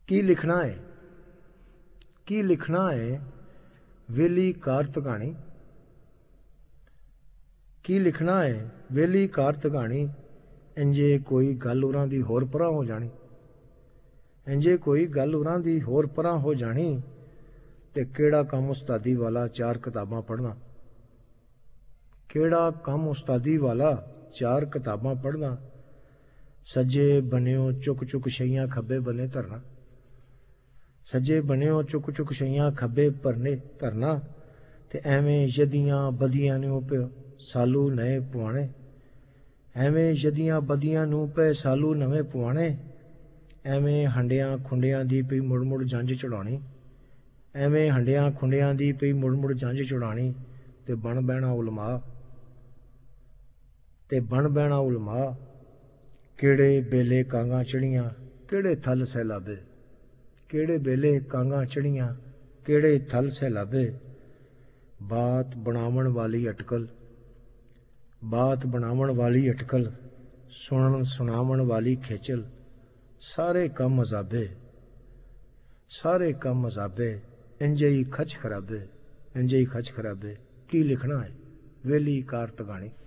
ਕੀ ਲਿਖਣਾ ਹੈ, ਕੀ ਲਿਖਣਾ ਹੈ ਵੇਲੀ ਕਾਰ ਤਗਾਣੀ। ਕੀ ਲਿਖਣਾ ਹੈ ਵੇਲੀ ਕਾਰ ਤਗਾਣੀ। ਇੰਜੇ ਕੋਈ ਗੱਲ ਉਰਾਂ ਦੀ ਹੋਰ ਪਰਾਂ ਹੋ ਜਾਣੀ। ਇੰਜੇ ਕੋਈ ਗੱਲ ਉਰਾਂ ਦੀ ਹੋਰ ਪਰਾਂ ਹੋ ਜਾਣੀ। ਤੇ ਕਿਹੜਾ ਕੰਮ ਉਸਤਾਦੀ ਵਾਲਾ ਚਾਰ ਕਿਤਾਬਾਂ ਪੜ੍ਹਨਾ। ਕਿਹੜਾ ਕੰਮ ਉਸਤਾਦੀ ਵਾਲਾ ਚਾਰ ਕਿਤਾਬਾਂ ਪੜ੍ਹਨਾ। ਸੱਜੇ ਬੰਨਿਓ ਚੁੱਕ ਚੁੱਕ ਛਈਆਂ ਖੱਬੇ ਬੰਨੇ ਧਰਨਾ। ਸੱਜੇ ਬੰਨਿਓ ਚੁੱਕ ਚੁੱਕ ਛਈਆਂ ਖੱਬੇ ਭਰਨੇ ਧਰਨਾ। ਤੇ ਐਵੇਂ ਯਦੀਆਂ ਬਦੀਆਂ ਨੂੰ ਪਿਓ ਸਾਲੂ ਨਵੇਂ ਪੁਆਣੇ। ਐਵੇਂ ਯਦੀਆਂ ਬਦੀਆਂ ਨੂੰ ਪਏ ਸਾਲੂ ਨਵੇਂ ਪੁਆਣੇ। ਐਵੇਂ ਹੰਡਿਆਂ ਖੁੰਡਿਆਂ ਦੀ ਪਈ ਮੁੜ ਮੁੜ ਜੰਝ ਚੜਾਉਣੀ। ਐਵੇਂ ਹੰਡਿਆਂ ਖੁੰਡਿਆਂ ਦੀ ਪਈ ਮੁੜ ਮੁੜ ਜੰਝ ਚੜਾਉਣੀ। ਤੇ ਬਣ ਬਹਿਣਾ ਉਲਮਾ। ਤੇ ਬਣ ਬਹਿਣਾ ਉਲਮਾ। ਕਿਹੜੇ ਬੇਲੇ ਕਾਂਗਾਂ ਚੜੀਆਂ ਕਿਹੜੇ ਥਲ ਸੈਲਾਬੇ। ਕਿਹੜੇ ਬੇਲੇ ਕਾਂਗਾਂ ਚੜੀਆਂ ਕਿਹੜੇ ਥਲ ਸੈਲਾਬੇ। ਬਾਤ ਬਣਾਵਣ ਵਾਲੀ ਅਟਕਲ। ਬਾਤ ਬਣਾਵਣ ਵਾਲੀ ਅਟਕਲ। ਸੁਣਨ ਸੁਣਾਵਣ ਵਾਲੀ ਖੇਚਲ। ਸਾਰੇ ਕੰਮ ਮਜ਼ਾਬੇ। ਸਾਰੇ ਕੰਮ ਮਜ਼ਾਬੇ। ਇੰਜੇ ਹੀ ਖਚ ਖਰਾਬੇ। ਇੰਜੇ ਹੀ ਖਚ ਖਰਾਬੇ। ਕੀ ਲਿਖਣਾ ਹੈ ਵੇਲੀ ਕਾਰ ਤਗਾਣੀ।